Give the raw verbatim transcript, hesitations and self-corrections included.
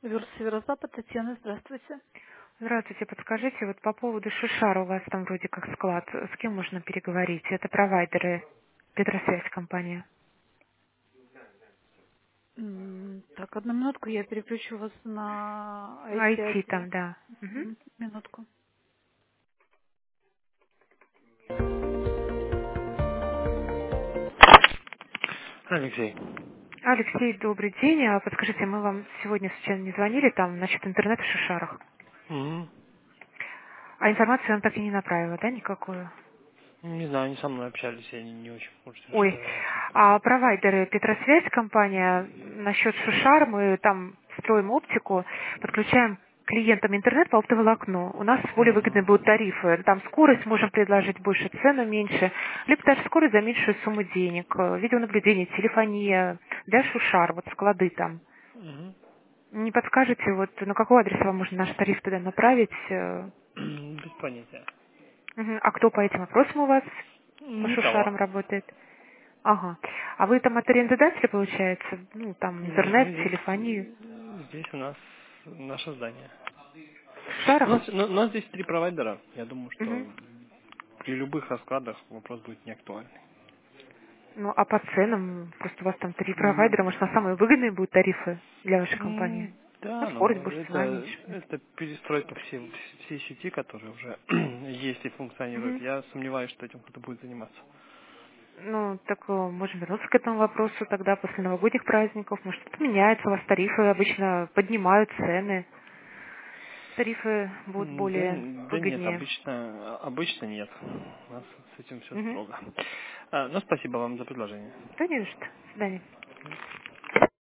Верс Северо-Запад, Татьяна, здравствуйте. Здравствуйте, подскажите, вот по поводу Шишара у вас там вроде как склад, с кем можно переговорить? Это провайдеры, Петросвязь компания. М, Так, одну минутку, я переключу вас на I T ай ти-отдел. там, да. Мгм. Мгм, Минутку. Алексей. Алексей, добрый день. А подскажите, мы вам сегодня случайно не звонили там насчет интернета в Шишарах? Мгм. А информацию я вам так и не направила, да, никакую? Не знаю, они со мной общались, я не, не очень в курсе, Ой, что... а провайдеры Петросвязь компания, насчет Шишар, мы там строим оптику, подключаем клиентам интернет по оптоволокну. У нас более выгодные Мгм. будут тарифы. Там скорость можем предложить больше, цену меньше, либо даже скорость за меньшую сумму денег. Э, Видеонаблюдение, телефония, да, Шушар, вот склады там. Мгм. Не подскажете, вот на какой адрес вам можно наш тариф туда направить? Э, Без понятия. мгм. А кто по этим вопросам у вас по Никого. Шушарам работает? Ага. А вы там от арендодателя, получается, ну, там Нет, интернет, мы здесь, телефонию здесь у нас наше здание. в У нас, Шишарах? ну, у нас здесь три провайдера. Я думаю, Мгм. что при любых раскладах вопрос будет не актуальный. Ну, а по ценам, просто у вас там три М, провайдера, может, на самые выгодные будут тарифы для вашей компании? м, Ну, Да, скорость но больше, цена это, меньше. это перестройка всей, всей сети, которая уже есть и функционирует. Мгм. Я сомневаюсь, что этим кто-то будет заниматься. Ну, так э, можем вернуться к этому вопросу тогда после новогодних праздников. Может, что-то меняется, у вас тарифы обычно поднимают цены. Тарифы будут М, Да, более н- да нет, выгоднее. обычно, обычно нет. У нас с этим все Угу. строго. А, ну, спасибо вам за предложение. Да не за что. До свидания.